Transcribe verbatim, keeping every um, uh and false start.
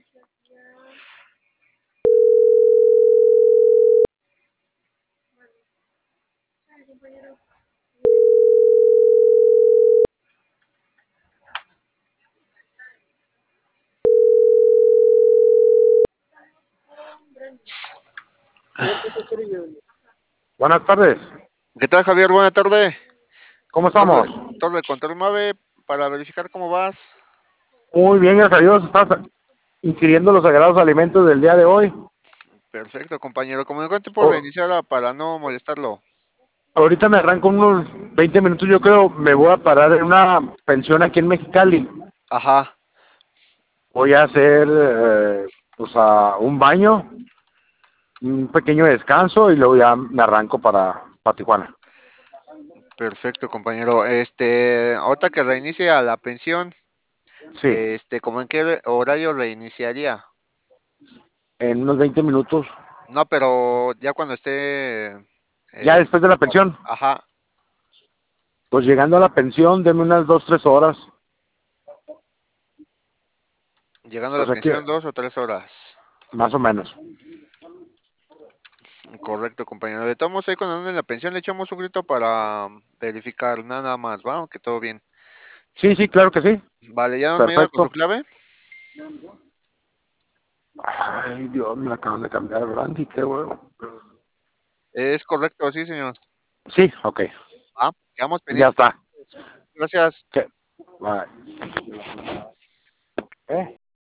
Buenas tardes. ¿Qué tal, Javier? Buena tarde. ¿Cómo estamos? Torre, Torre de Control Mave, para verificar cómo vas. Muy bien, gracias a Dios. Estás ingiriendo los sagrados alimentos del día de hoy. Perfecto, compañero. Comunicante por Oh, reiniciar para no molestarlo. ahorita me arranco unos veinte minutos, yo creo. Me voy a parar en una pensión aquí en Mexicali. Ajá, Voy a hacer eh, pues, a un baño, un pequeño descanso y luego ya me arranco para, para Tijuana. perfecto, compañero. Este, ahorita que reinicie a la pensión, Sí, este, ¿cómo en qué horario reiniciaría? en unos veinte minutos. No, pero ya cuando esté, Ya eh, después de la pensión, ajá, pues llegando a la pensión, denme unas dos, tres horas. llegando a O la sea que, pensión dos o tres horas. más o menos. Correcto, compañero. De todos modos, ahí cuando ande en la pensión le echamos un grito para verificar, nada más, ¿va? Que todo bien. Sí, sí, claro que sí. Vale, ¿ya no me ayuda con su Perfecto. clave? Ay, Dios, me la acaban de cambiar, Brandy, qué huevo. Es correcto, sí, señor. Sí, ok. Ah, quedamos Ya pendientes. está. Gracias. ¿Qué? Bye. ¿Eh?